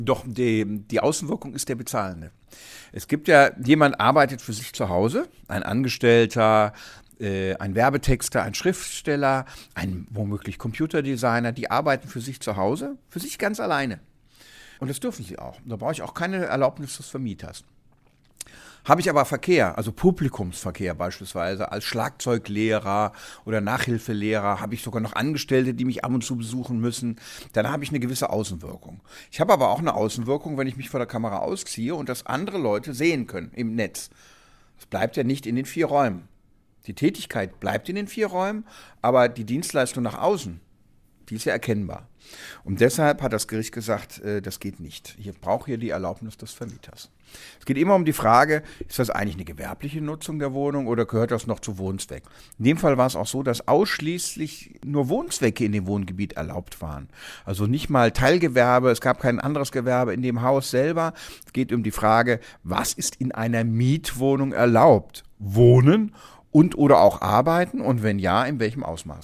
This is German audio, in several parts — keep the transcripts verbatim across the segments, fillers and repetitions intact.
Doch die, die Außenwirkung ist der Bezahlende. Es gibt ja, jemand arbeitet für sich zu Hause, ein Angestellter, äh, ein Werbetexter, ein Schriftsteller, ein womöglich Computerdesigner, die arbeiten für sich zu Hause, für sich ganz alleine. Und das dürfen sie auch. Da brauche ich auch keine Erlaubnis des Vermieters. Habe ich aber Verkehr, also Publikumsverkehr beispielsweise, als Schlagzeuglehrer oder Nachhilfelehrer, habe ich sogar noch Angestellte, die mich ab und zu besuchen müssen, dann habe ich eine gewisse Außenwirkung. Ich habe aber auch eine Außenwirkung, wenn ich mich vor der Kamera ausziehe und das andere Leute sehen können im Netz. Es bleibt ja nicht in den vier Räumen. Die Tätigkeit bleibt in den vier Räumen, aber die Dienstleistung nach außen, die ist ja erkennbar. Und deshalb hat das Gericht gesagt, äh, das geht nicht. Ich brauche hier die Erlaubnis des Vermieters. Es geht immer um die Frage, ist das eigentlich eine gewerbliche Nutzung der Wohnung oder gehört das noch zu Wohnzweck? In dem Fall war es auch so, dass ausschließlich nur Wohnzwecke in dem Wohngebiet erlaubt waren. Also nicht mal Teilgewerbe, es gab kein anderes Gewerbe in dem Haus selber. Es geht um die Frage, was ist in einer Mietwohnung erlaubt? Wohnen und oder auch arbeiten und wenn ja, in welchem Ausmaß?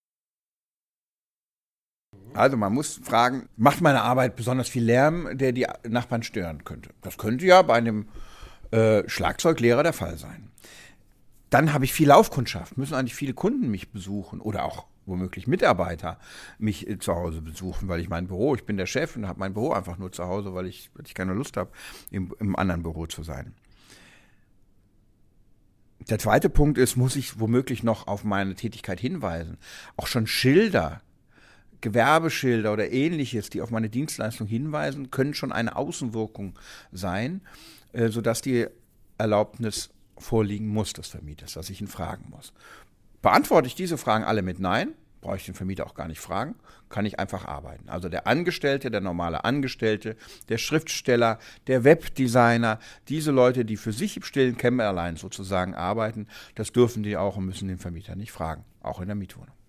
Also man muss fragen, macht meine Arbeit besonders viel Lärm, der die Nachbarn stören könnte? Das könnte ja bei einem äh, Schlagzeuglehrer der Fall sein. Dann habe ich viel Laufkundschaft, müssen eigentlich viele Kunden mich besuchen oder auch womöglich Mitarbeiter mich äh, zu Hause besuchen, weil ich mein Büro, ich bin der Chef und habe mein Büro einfach nur zu Hause, weil ich, weil ich keine Lust habe, im, im anderen Büro zu sein. Der zweite Punkt ist, muss ich womöglich noch auf meine Tätigkeit hinweisen. Auch schon Schilder, Gewerbeschilder oder ähnliches, die auf meine Dienstleistung hinweisen, können schon eine Außenwirkung sein, äh, sodass die Erlaubnis vorliegen muss des Vermieters, dass ich ihn fragen muss. Beantworte ich diese Fragen alle mit Nein, brauche ich den Vermieter auch gar nicht fragen, kann ich einfach arbeiten. Also der Angestellte, der normale Angestellte, der Schriftsteller, der Webdesigner, diese Leute, die für sich im stillen Kämmerlein sozusagen arbeiten, das dürfen die auch und müssen den Vermieter nicht fragen, auch in der Mietwohnung.